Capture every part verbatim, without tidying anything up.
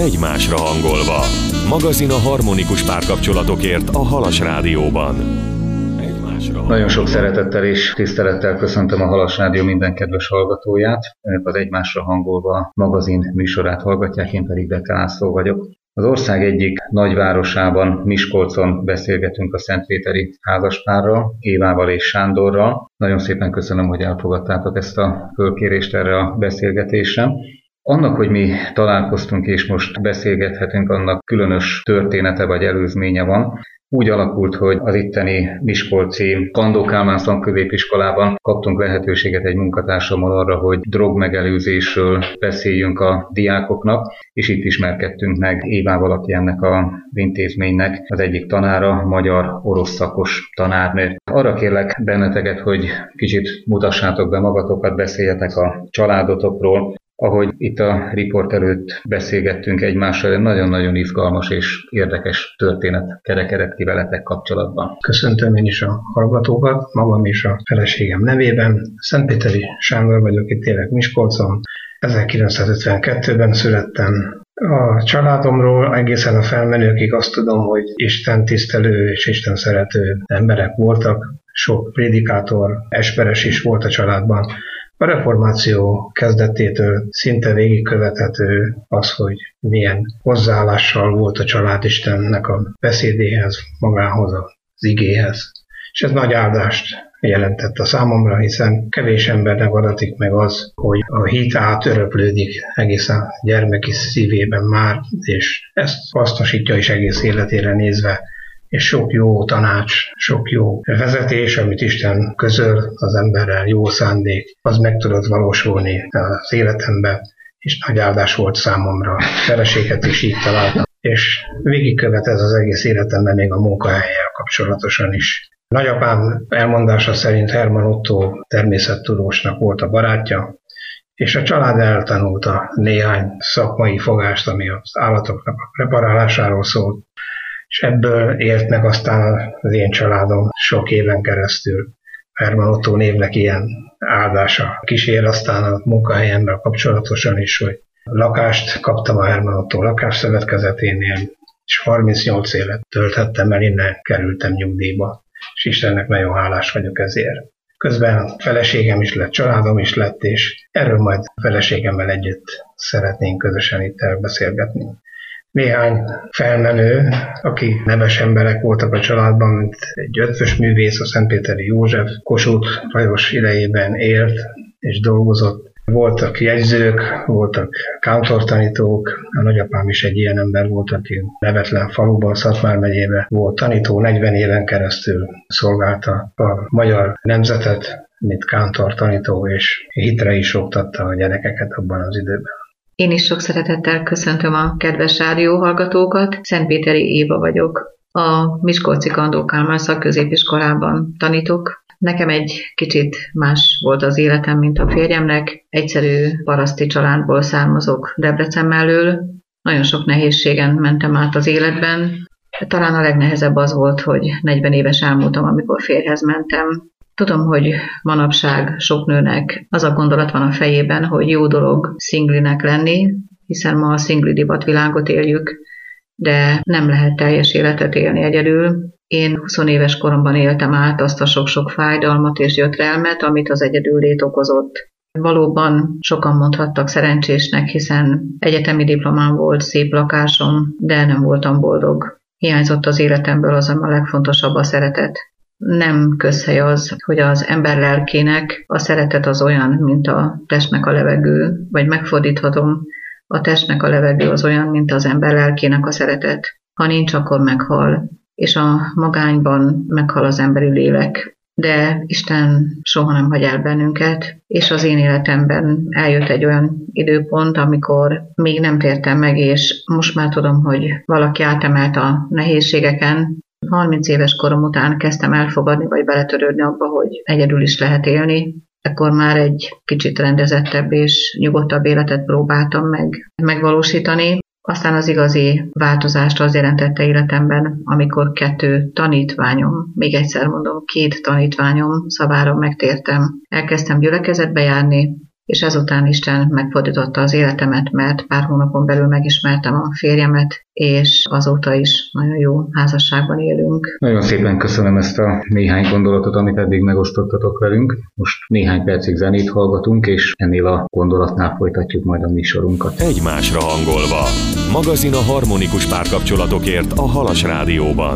egymásra hangolva. Magazin a harmonikus párkapcsolatokért a Halas Rádióban. Nagyon sok szeretettel és tisztelettel köszöntöm a Halas Rádió minden kedves hallgatóját. Önök az Egymásra hangolva magazin műsorát hallgatják, én pedig Beke László vagyok. Az ország egyik nagyvárosában, Miskolcon beszélgetünk a szentpéteri házaspárral, Évával és Sándorral. Nagyon szépen köszönöm, hogy elfogadtátok ezt a fölkérést erre a beszélgetésre. Annak, hogy mi találkoztunk és most beszélgethetünk, annak különös története vagy előzménye van. Úgy alakult, hogy az itteni miskolci Kandó Kálmán szakközépiskolában kaptunk lehetőséget egy munkatársammal arra, hogy drogmegelőzésről beszéljünk a diákoknak, és itt ismerkedtünk meg Évával, aki ennek az intézménynek az egyik tanára, magyar-orosz szakos tanárnő. Arra kérlek benneteket, hogy kicsit mutassátok be magatokat, beszéljetek a családotokról. Ahogy itt a riport előtt beszélgettünk egymással, nagyon-nagyon izgalmas és érdekes történet kerekedett ki veletek kapcsolatban. Köszöntöm én is a hallgatókat, magam és a feleségem nevében. Szentpéteri Sándor vagyok, itt élek Miskolcon. ezerkilencszázötvenkettőben születtem. A családomról egészen a felmenőkig azt tudom, hogy Isten tisztelő és Isten szerető emberek voltak. Sok prédikátor, esperes is volt a családban. A reformáció kezdetétől szinte végigkövethető az, hogy milyen hozzáállással volt a család Istennek a beszédéhez, magához, az igéhez. És ez nagy áldást jelentett a számomra, hiszen kevés embernek adatik meg az, hogy a hit átöröklődik egészen gyermeki szívében már, és ezt hasznosítja is egész életére nézve, és sok jó tanács, sok jó vezetés, amit Isten közöl az emberrel, jó szándék, az meg tudott valósulni az életemben, és nagy áldás volt számomra. Feleséget is így találtam, és végigkövet ez az egész életemben még a munkahellyel kapcsolatosan is. Nagyapám elmondása szerint Hermann Otto természettudósnak volt a barátja, és a család eltanulta néhány szakmai fogást, ami az állatoknak a preparálásáról szólt, és ebből élt meg aztán az én családom sok éven keresztül. Hermann Otto névnek ilyen áldása kísér, aztán a munkahelyemmel kapcsolatosan is, hogy lakást kaptam a Hermann Otto lakásszövetkezeténél, és harmincnyolc évet tölthettem el, innen kerültem nyugdíjba, és Istennek nagyon hálás vagyok ezért. Közben feleségem is lett, családom is lett, és erről majd feleségemmel együtt szeretnénk közösen itt elbeszélgetni. Néhány felmenő, aki neves emberek voltak a családban, mint egy ötvös művész, a Szentpéteri József, Kossuth Lajos idejében élt és dolgozott. Voltak jegyzők, voltak kántortanítók, a nagyapám is egy ilyen ember volt, aki nevetlen faluban, Szatmár megyében volt tanító, negyven éven keresztül szolgálta a magyar nemzetet, mint kántortanító, és hitre is oktatta a gyerekeket abban az időben. Én is sok szeretettel köszöntöm a kedves rádióhallgatókat. Szentpéteri Éva vagyok. A Miskolci Kandó Kálmán szakközépiskolában tanítok. Nekem egy kicsit más volt az életem, mint a férjemnek. Egyszerű paraszti családból származok Debrecen mellől. Nagyon sok nehézségen mentem át az életben. Talán a legnehezebb az volt, hogy negyven éves elmúltam, amikor férjhez mentem. Tudom, hogy manapság sok nőnek az a gondolat van a fejében, hogy jó dolog szinglinek lenni, hiszen ma a szingli divatvilágot éljük, de nem lehet teljes életet élni egyedül. Én húsz éves koromban éltem át azt a sok-sok fájdalmat és gyötrelmet, amit az egyedüllét okozott. Valóban sokan mondhattak szerencsésnek, hiszen egyetemi diplomám volt, szép lakásom, de nem voltam boldog. Hiányzott az életemből az a legfontosabb, a szeretet. Nem közhely az, hogy az ember lelkének a szeretet az olyan, mint a testnek a levegő, vagy megfordíthatom, a testnek a levegő az olyan, mint az ember lelkének a szeretet. Ha nincs, akkor meghal, és a magányban meghal az emberi lélek. De Isten soha nem hagy el bennünket, és az én életemben eljött egy olyan időpont, amikor még nem tértem meg, és most már tudom, hogy valaki átemelt a nehézségeken. harminc éves korom után kezdtem elfogadni, vagy beletörődni abba, hogy egyedül is lehet élni. Ekkor már egy kicsit rendezettebb és nyugodtabb életet próbáltam meg megvalósítani. Aztán az igazi változást az jelentette életemben, amikor kettő tanítványom, még egyszer mondom, két tanítványom szavára megtértem. Elkezdtem gyülekezetbe járni, és ezután Isten megfordította az életemet, mert pár hónapon belül megismertem a férjemet, és azóta is nagyon jó házasságban élünk. Nagyon szépen köszönöm ezt a néhány gondolatot, amit eddig megosztottatok velünk. Most néhány percig zenét hallgatunk, és ennél a gondolatnál folytatjuk majd a műsorunkat. Egymásra hangolva. Magazin a harmonikus párkapcsolatokért a Halas Rádióban.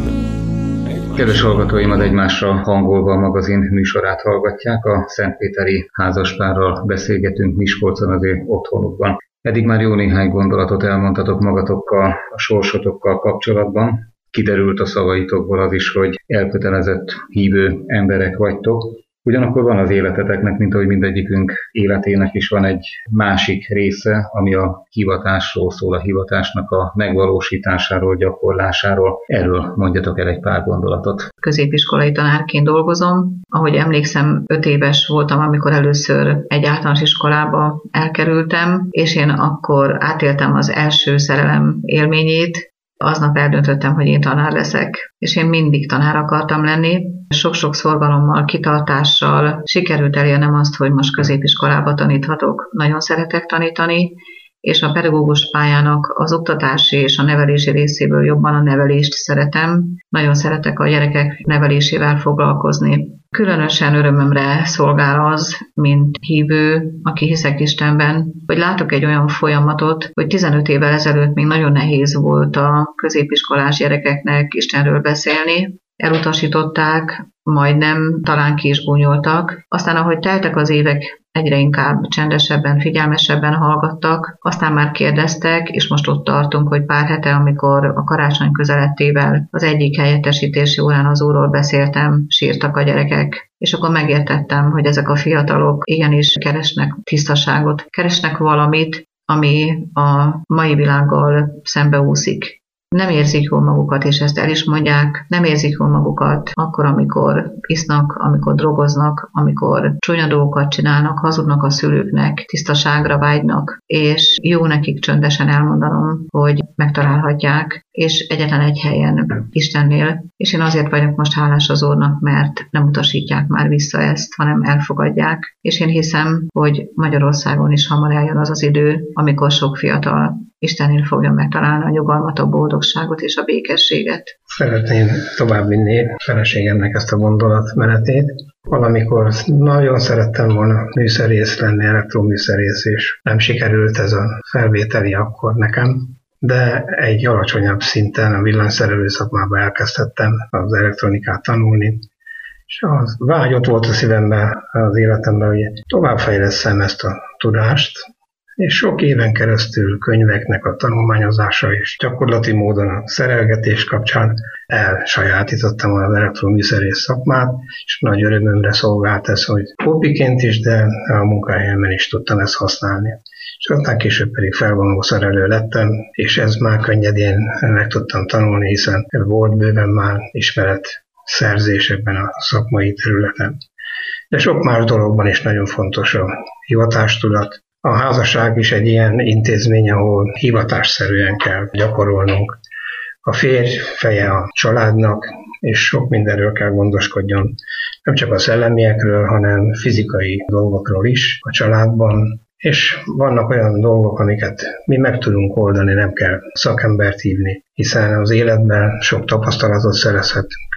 Kedves hallgatóim, az Egymásra hangolva a magazin műsorát hallgatják. A szentpéteri házaspárral beszélgetünk Miskolcon, az ő otthonukban. Eddig már jó néhány gondolatot elmondtatok magatokkal, a sorsotokkal kapcsolatban. Kiderült a szavaitokból az is, hogy elkötelezett hívő emberek vagytok. Ugyanakkor van az életeteknek, mint ahogy mindegyikünk életének is van egy másik része, ami a hivatásról szól, a hivatásnak a megvalósításáról, gyakorlásáról. Erről mondjatok el egy pár gondolatot. Középiskolai tanárként dolgozom. Ahogy emlékszem, öt éves voltam, amikor először egy általános iskolába elkerültem, és én akkor átéltem az első szerelem élményét. Aznap eldöntöttem, hogy én tanár leszek, és én mindig tanár akartam lenni. Sok-sok szorgalommal, kitartással sikerült elérnem azt, hogy most középiskolába taníthatok. Nagyon szeretek tanítani, és a pedagógus pályának az oktatási és a nevelési részéből jobban a nevelést szeretem. Nagyon szeretek a gyerekek nevelésével foglalkozni. Különösen örömömre szolgál az, mint hívő, aki hiszek Istenben, hogy látok egy olyan folyamatot, hogy tizenöt évvel ezelőtt még nagyon nehéz volt a középiskolás gyerekeknek Istenről beszélni. Elutasították, majdnem, talán ki is gúnyoltak. Aztán, ahogy teltek az évek, egyre inkább csendesebben, figyelmesebben hallgattak, aztán már kérdeztek, és most ott tartunk, hogy pár hete, amikor a karácsony közelettével az egyik helyettesítési órán az úrról beszéltem, sírtak a gyerekek. És akkor megértettem, hogy ezek a fiatalok igenis keresnek tisztaságot, keresnek valamit, ami a mai világgal szembeúszik. Nem érzik jól magukat, és ezt el is mondják, nem érzik jól magukat akkor, amikor isznak, amikor drogoznak, amikor csúnya dolgokat csinálnak, hazudnak a szülőknek, tisztaságra vágynak, és jó nekik csöndesen elmondanom, hogy megtalálhatják, és egyetlen egy helyen, Istennél. És én azért vagyok most hálás az Úrnak, mert nem utasítják már vissza ezt, hanem elfogadják. És én hiszem, hogy Magyarországon is hamar eljön az az idő, amikor sok fiatal Istennél fogja megtalálni a nyugalmat, a boldogságot és a békességet. Szeretném továbbvinni feleségemnek ezt a gondolatmenetét. Valamikor nagyon szerettem volna műszerész lenni, elektroműszerész, és nem sikerült ez a felvételi akkor nekem, de egy alacsonyabb szinten a villanyszerelő szakmába elkezdhettem az elektronikát tanulni, és az vágy ott volt a szívemben, az életemben, hogy továbbfejlesszem ezt a tudást, és sok éven keresztül könyveknek a tanulmányozása és gyakorlati módon a szerelgetés kapcsán elsajátítottam az elektroműszerész szakmát, és nagy örömömre szolgált ez, hogy hobbiként is, de a munkahelyemen is tudtam ezt használni. És aztán később pedig felvonó szerelő lettem, és ez már könnyedén meg tudtam tanulni, hiszen volt bőven már ismeret szerzés ebben a szakmai területen. De sok más dologban is nagyon fontos a hivatástudat. A házasság is egy ilyen intézmény, ahol hivatásszerűen kell gyakorolnunk. A férj feje a családnak, és sok mindenről kell gondoskodjon. Nem csak a szellemiekről, hanem fizikai dolgokról is a családban. És vannak olyan dolgok, amiket mi meg tudunk oldani, nem kell szakembert hívni, hiszen az életben sok tapasztalatot szerezhetünk,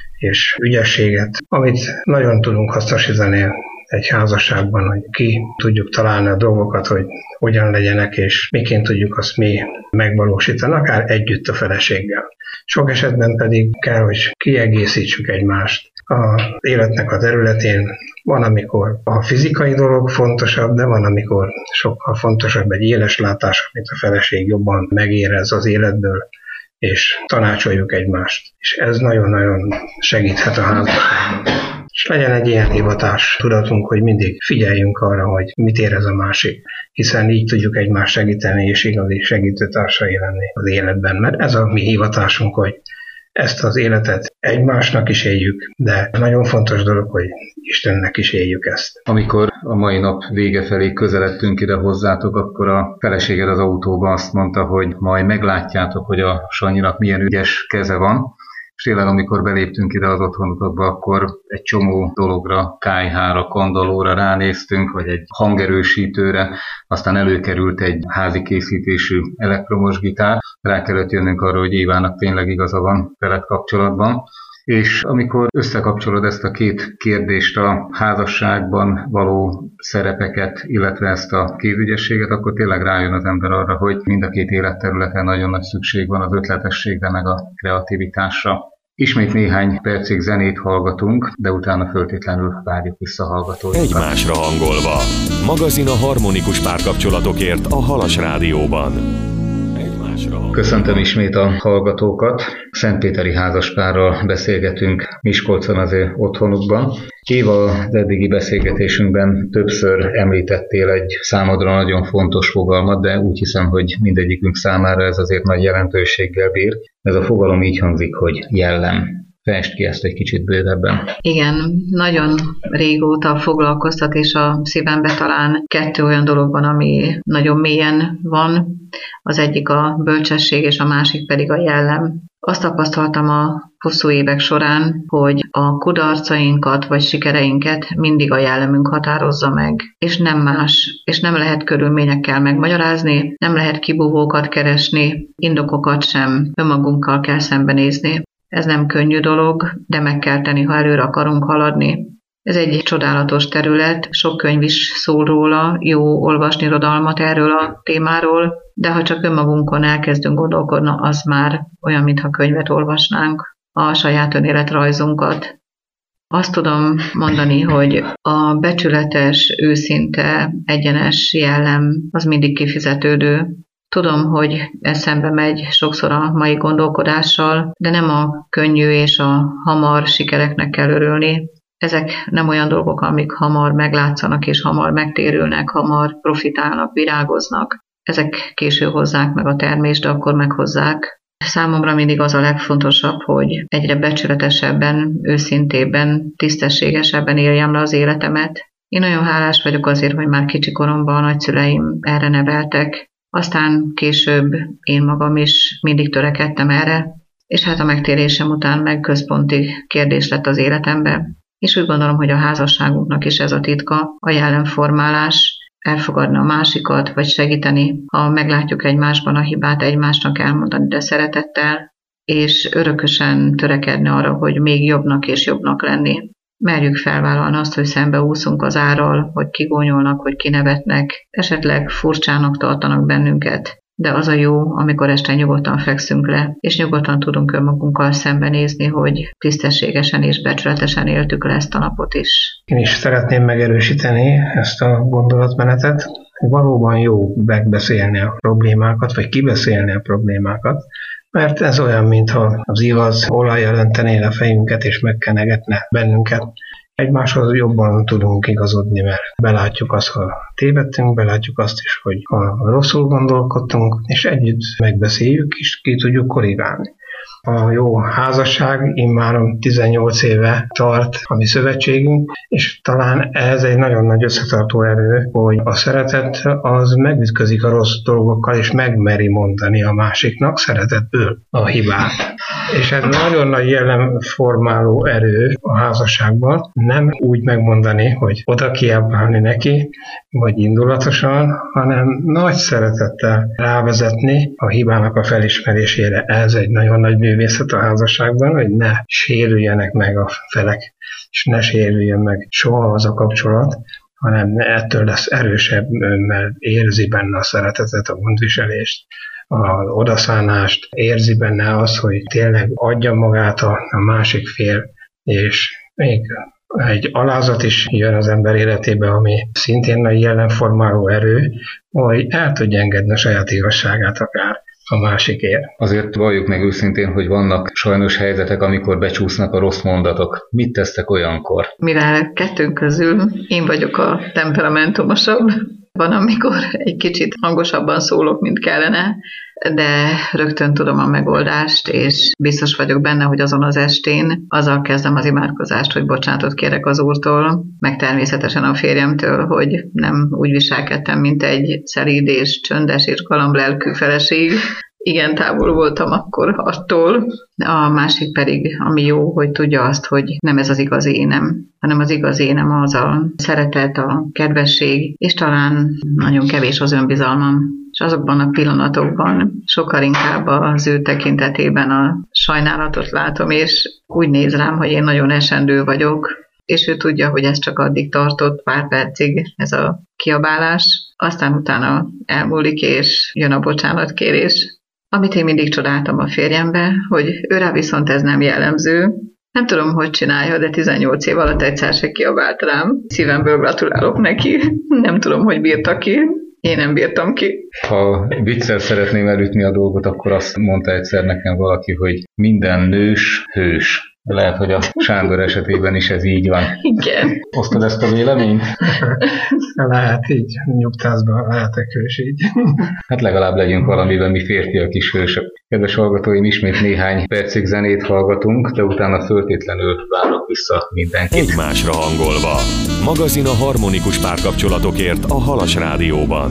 és ügyességet, amit nagyon tudunk hasznosítani egy házasságban, hogy ki tudjuk találni a dolgokat, hogy hogyan legyenek, és miként tudjuk azt mi megvalósítani, akár együtt a feleséggel. Sok esetben pedig kell, hogy kiegészítsük egymást. Az életnek a területén van, amikor a fizikai dolog fontosabb, de van, amikor sokkal fontosabb egy éles látás, amit a feleség jobban megérez az életből, és tanácsoljuk egymást. És ez nagyon-nagyon segíthet a házasságban. És legyen egy ilyen hivatás tudatunk, hogy mindig figyeljünk arra, hogy mit érez a másik, hiszen így tudjuk egymást segíteni, és igazi segítőtársai lenni az életben. Mert ez a mi hivatásunk, hogy ezt az életet egymásnak is éljük, de nagyon fontos dolog, hogy Istennek is éljük ezt. Amikor a mai nap vége felé közeledtünk ide hozzátok, akkor a feleséged az autóban azt mondta, hogy majd meglátjátok, hogy a Sanyinak milyen ügyes keze van, és tényleg amikor beléptünk ide az otthonukba, akkor egy csomó dologra, kályhára, kandallóra ránéztünk, vagy egy hangerősítőre, aztán előkerült egy házi készítésű elektromos gitár, rá kellett jönnünk arra, hogy Évának tényleg igaza van veled kapcsolatban. És amikor összekapcsolod ezt a két kérdést, a házasságban való szerepeket, illetve ezt a kézügyességet, akkor tényleg rájön az ember arra, hogy mind a két életterületen nagyon nagy szükség van az ötletességre, meg a kreativitásra. Ismét néhány percig zenét hallgatunk, de utána föltétlenül várjuk vissza a hallgatóinkat. Egymásra hangolva. Magazin a harmonikus párkapcsolatokért a Halas Rádióban. Köszöntöm ismét a hallgatókat. Szentpéteri házaspárral beszélgetünk Miskolcon, az ő otthonukban. Éva, az eddigi beszélgetésünkben többször említettél egy számodra nagyon fontos fogalmat, de úgy hiszem, hogy mindegyikünk számára ez azért nagy jelentőséggel bír. Ez a fogalom így hangzik, hogy jellem. Fejtsd ki ezt egy kicsit bővebben. Igen, nagyon régóta foglalkoztat, és a szívembe talán kettő olyan dolog van, ami nagyon mélyen van. Az egyik a bölcsesség, és a másik pedig a jellem. Azt tapasztaltam a hosszú évek során, hogy a kudarcainkat vagy sikereinket mindig a jellemünk határozza meg, és nem más, és nem lehet körülményekkel megmagyarázni, nem lehet kibúvókat keresni, indokokat sem, önmagunkkal kell szembenézni. Ez nem könnyű dolog, de meg kell tenni, ha előre akarunk haladni. Ez egy csodálatos terület, sok könyv is szól róla, jó olvasni irodalmat erről a témáról, de ha csak önmagunkon elkezdünk gondolkodni, az már olyan, mintha könyvet olvasnánk, a saját önéletrajzunkat. Azt tudom mondani, hogy a becsületes, őszinte, egyenes jellem az mindig kifizetődő. Tudom, hogy ez szembe megy sokszor a mai gondolkodással, de nem a könnyű és a hamar sikereknek kell örülni. Ezek nem olyan dolgok, amik hamar meglátszanak és hamar megtérülnek, hamar profitálnak, virágoznak. Ezek késő hozzák meg a termést, de akkor meghozzák. Számomra mindig az a legfontosabb, hogy egyre becsületesebben, őszintébben, tisztességesebben éljem le az életemet. Én nagyon hálás vagyok azért, hogy már kicsi koromban a nagyszüleim erre neveltek. Aztán később én magam is mindig törekedtem erre, és hát a megtérésem után meg központi kérdés lett az életemben. És úgy gondolom, hogy a házasságunknak is ez a titka, a jellemformálás, elfogadni a másikat, vagy segíteni, ha meglátjuk egymásban a hibát, egymásnak elmondani, de szeretettel, és örökösen törekedni arra, hogy még jobbnak és jobbnak lenni. Merjük felvállalni azt, hogy szembeúszunk az árral, hogy kigónyolnak, hogy kinevetnek, esetleg furcsának tartanak bennünket. De az a jó, amikor este nyugodtan fekszünk le, és nyugodtan tudunk önmagunkkal szembenézni, hogy tisztességesen és becsületesen éltük le ezt a napot is. Én is szeretném megerősíteni ezt a gondolatmenetet, hogy valóban jó megbeszélni a problémákat, vagy kibeszélni a problémákat, mert ez olyan, mintha az igaz olajjal öntené a fejünket és megkenegetne bennünket. Egymáshoz jobban tudunk igazodni, mert belátjuk azt, ha tévedtünk, belátjuk azt is, hogy ha rosszul gondolkodtunk, és együtt megbeszéljük, és ki tudjuk korrigálni. A jó házasság immáron tizennyolc éve tart a mi szövetségünk, és talán ez egy nagyon nagy összetartó erő, hogy a szeretet az megütközik a rossz dolgokkal, és megmeri mondani a másiknak szeretetből a hibát. És ez nagyon nagy jellemformáló erő a házasságban, nem úgy megmondani, hogy oda kiabálni neki, vagy indulatosan, hanem nagy szeretettel rávezetni a hibának a felismerésére. Ez egy nagyon nagy művészet a házasságban, hogy ne sérüljenek meg a felek, és ne sérüljön meg soha az a kapcsolat, hanem ettől lesz erősebb, mert érzi benne a szeretetet, a gondviselést, az odaszánást, érzi benne az, hogy tényleg adja magát a, a másik fél, és még egy alázat is jön az ember életébe, ami szintén nagy jellemformáló erő, hogy el tudja engedni a saját igazságát akár a másikért. Azért valljuk meg őszintén, hogy vannak sajnos helyzetek, amikor becsúsznak a rossz mondatok. Mit tesztek olyankor? Mivel kettőnk közül én vagyok a temperamentumosabb, van, amikor egy kicsit hangosabban szólok, mint kellene, de rögtön tudom a megoldást, és biztos vagyok benne, hogy azon az estén azzal kezdem az imádkozást, hogy bocsánatot kérek az Úrtól, meg természetesen a férjemtől, hogy nem úgy viselkedtem, mint egy szelíd és csöndes és galamblelkű feleség, igen távol voltam akkor attól. A másik pedig, ami jó, hogy tudja azt, hogy nem ez az igazi énem, hanem az igazi énem az a szeretet, a kedvesség, és talán nagyon kevés az önbizalmam. És azokban a pillanatokban sokkal inkább az ő tekintetében a sajnálatot látom, és úgy néz rám, hogy én nagyon esendő vagyok, és ő tudja, hogy ez csak addig tartott pár percig, ez a kiabálás, aztán utána elmúlik, és jön a bocsánatkérés. Amit én mindig csodáltam a férjembe, hogy őrá viszont ez nem jellemző. Nem tudom, hogy csinálja, de tizennyolc év alatt egyszer se kiabált rám. Szívemből gratulálok neki. Nem tudom, hogy bírta ki. Én nem bírtam ki. Ha viccel szeretném elütni a dolgot, akkor azt mondta egyszer nekem valaki, hogy minden nős hős. Lehet, hogy a Sándor esetében is ez így van. Igen. Osztod ezt a véleményt? Lehet így, nyugtázban lehetek hős így. Hát legalább legyünk valamiben mi férfiak is hősök. Kedves hallgatóim, ismét néhány percig zenét hallgatunk, de utána föltétlenül várok vissza mindenkit. Egymásra hangolva. Magazin a harmonikus párkapcsolatokért a Halas Rádióban.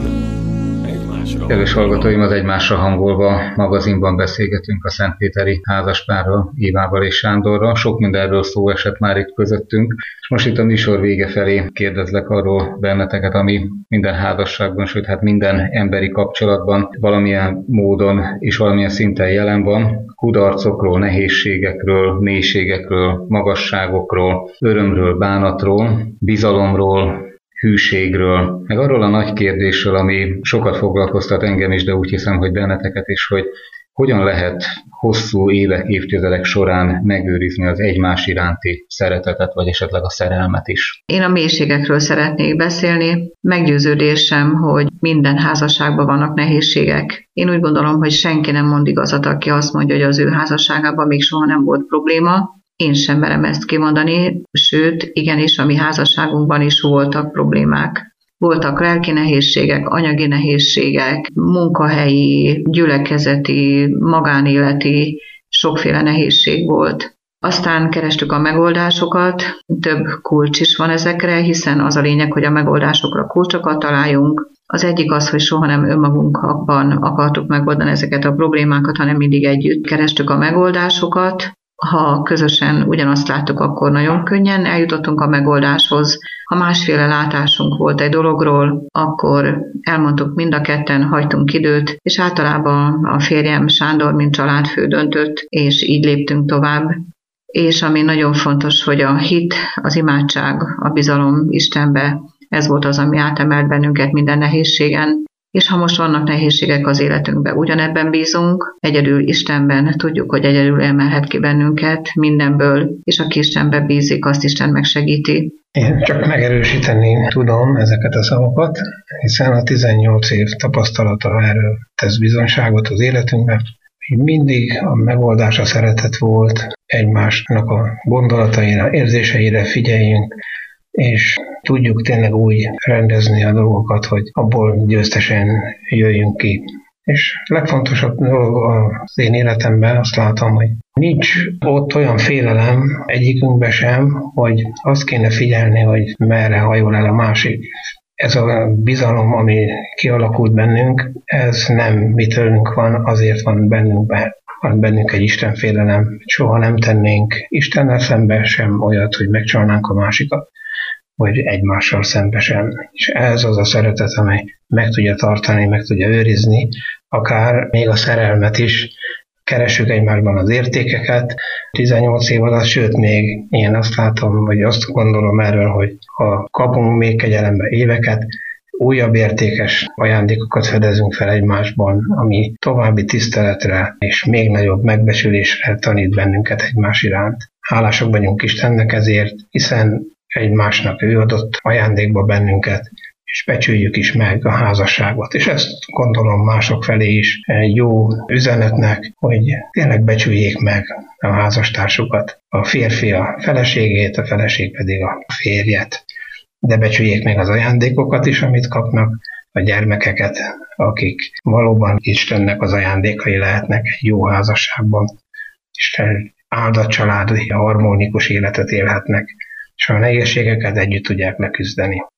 Kedves hallgatóim, az Egymásra hangolva magazinban beszélgetünk a szentpéteri házaspárral, Évával és Sándorral. Sok mindenről szó esett már itt közöttünk, és most itt a műsor vége felé kérdezlek arról benneteket, ami minden házasságban, sőt hát minden emberi kapcsolatban valamilyen módon és valamilyen szinten jelen van. Kudarcokról, nehézségekről, mélységekről, magasságokról, örömről, bánatról, bizalomról, hűségről, meg arról a nagy kérdésről, ami sokat foglalkoztat engem is, de úgy hiszem, hogy benneteket is, hogy hogyan lehet hosszú évek, évtizedek során megőrizni az egymás iránti szeretetet, vagy esetleg a szerelmet is. Én a mélységekről szeretnék beszélni. Meggyőződésem, hogy minden házasságban vannak nehézségek. Én úgy gondolom, hogy senki nem mond igazat, aki azt mondja, hogy az ő házasságában még soha nem volt probléma. Én sem merem ezt kimondani, sőt, igenis a mi házasságunkban is voltak problémák. Voltak lelki nehézségek, anyagi nehézségek, munkahelyi, gyülekezeti, magánéleti, sokféle nehézség volt. Aztán kerestük a megoldásokat, több kulcs is van ezekre, hiszen az a lényeg, hogy a megoldásokra kulcsokat találjunk. Az egyik az, hogy soha nem önmagunkban akartuk megoldani ezeket a problémákat, hanem mindig együtt kerestük a megoldásokat. Ha közösen ugyanazt láttuk, akkor nagyon könnyen eljutottunk a megoldáshoz. Ha másféle látásunk volt egy dologról, akkor elmondtuk mind a ketten, hagytunk időt, és általában a férjem Sándor, mint családfő döntött, és így léptünk tovább. És ami nagyon fontos, hogy a hit, az imádság, a bizalom Istenbe, ez volt az, ami átemelt bennünket minden nehézségen. És ha most vannak nehézségek az életünkben, ugyanebben bízunk, egyedül Istenben, tudjuk, hogy egyedül emelhet ki bennünket mindenből, és aki Istenben bízik, azt Isten megsegíti. Én csak megerősíteni tudom ezeket a szavakat, hiszen a tizennyolc év tapasztalata erről tesz bizonyságot az életünkben. Mindig a megoldás a szeretet volt, egymásnak a gondolataira, érzéseire figyeljünk, és tudjuk tényleg úgy rendezni a dolgokat, hogy abból győztesen jöjjünk ki. És a legfontosabb dolog az én életemben azt látom, hogy nincs ott olyan félelem egyikünkben sem, hogy azt kéne figyelni, hogy merre hajol el a másik. Ez a bizalom, ami kialakult bennünk, ez nem mi tőlünk van, azért van bennünk, van bennünk egy istenfélelem. Soha nem tennénk Istennel szembe sem olyat, hogy megcsalnánk a másikat, vagy egymással szembesen. És ez az a szeretet, amely meg tudja tartani, meg tudja őrizni, akár még a szerelmet is. Keressük egymásban az értékeket. tizennyolc év alatt, sőt még én azt látom, vagy azt gondolom erről, hogy ha kapunk még kegyelembe éveket, újabb értékes ajándékokat fedezünk fel egymásban, ami további tiszteletre és még nagyobb megbecsülésre tanít bennünket egymás iránt. Hálásak vagyunk Istennek ezért, hiszen egymásnak ő adott ajándékba bennünket, és becsüljük is meg a házasságot. És ezt gondolom mások felé is egy jó üzenetnek, hogy tényleg becsüljék meg a házastársukat. A férfi a feleségét, a feleség pedig a férjet. De becsüljék meg az ajándékokat is, amit kapnak, a gyermekeket, akik valóban Istennek az ajándékai lehetnek egy jó házasságban, és áldott családi, harmonikus életet élhetnek, és a nehézségeket együtt tudják leküzdeni.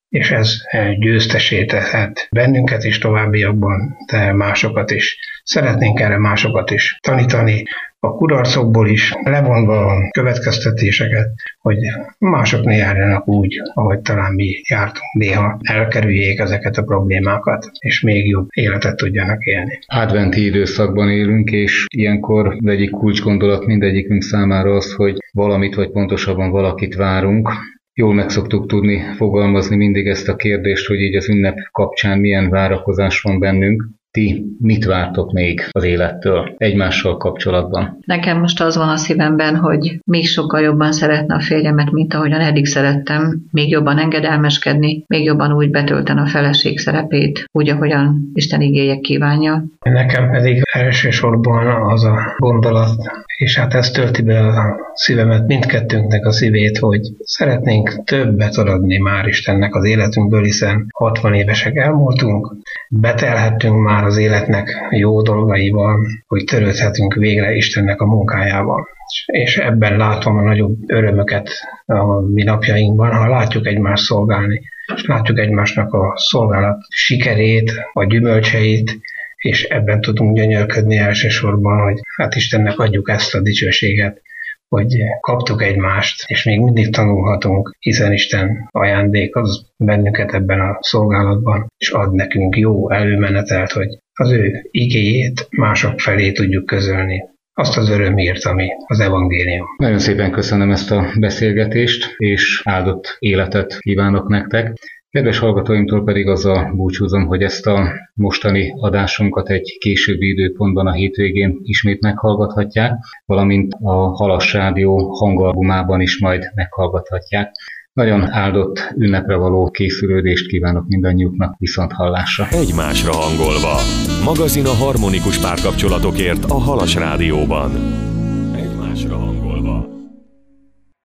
és ez győztesé tehet bennünket is továbbiakban, de másokat is. Szeretnénk erre másokat is tanítani, a kudarcokból is, levonva a következtetéseket, hogy mások ne járjanak úgy, ahogy talán mi jártunk néha, elkerüljék ezeket a problémákat, és még jobb életet tudjanak élni. Adventi időszakban élünk, és ilyenkor egyik kulcsgondolat mindegyikünk számára az, hogy valamit, vagy pontosabban valakit várunk. Jól meg szoktuk tudni fogalmazni mindig ezt a kérdést, hogy így az ünnep kapcsán milyen várakozás van bennünk. Ti mit vártok még az élettől egymással kapcsolatban? Nekem most az van a szívemben, hogy még sokkal jobban szeretne a férjemet, mint ahogyan eddig szerettem, még jobban engedelmeskedni, még jobban úgy betölteni a feleség szerepét, úgy, ahogyan Isten igéje kívánja. Nekem pedig elsősorban az a gondolat, és hát ez tölti be a szívemet, mindkettőnknek a szívét, hogy szeretnénk többet adni már Istennek az életünkből, hiszen hatvan évesek elmúltunk, betelhettünk már az életnek jó dolgaival, hogy törődhetünk végre Istennek a munkájával. És ebben látom a nagyobb örömöket a mi napjainkban, ha látjuk egymást szolgálni, és látjuk egymásnak a szolgálat sikerét, a gyümölcseit, és ebben tudunk gyönyörködni elsősorban, hogy hát Istennek adjuk ezt a dicsőséget, hogy kaptuk egymást, és még mindig tanulhatunk, hiszen Isten ajándék az bennünket ebben a szolgálatban, és ad nekünk jó előmenetelt, hogy az ő igéjét mások felé tudjuk közölni. Azt az örömért, ami az evangélium. Nagyon szépen köszönöm ezt a beszélgetést, és áldott életet kívánok nektek. Kedves hallgatóimtól pedig azzal búcsúzom, hogy ezt a mostani adásunkat egy későbbi időpontban a hétvégén ismét meghallgathatják, valamint a Halas Rádió hangalbumában is majd meghallgathatják. Nagyon áldott ünnepre való készülődést kívánok mindannyiuknak, viszont hallásra. Egymásra hangolva. Magazin a harmonikus párkapcsolatokért a Halas Rádióban. Egymásra hangolva.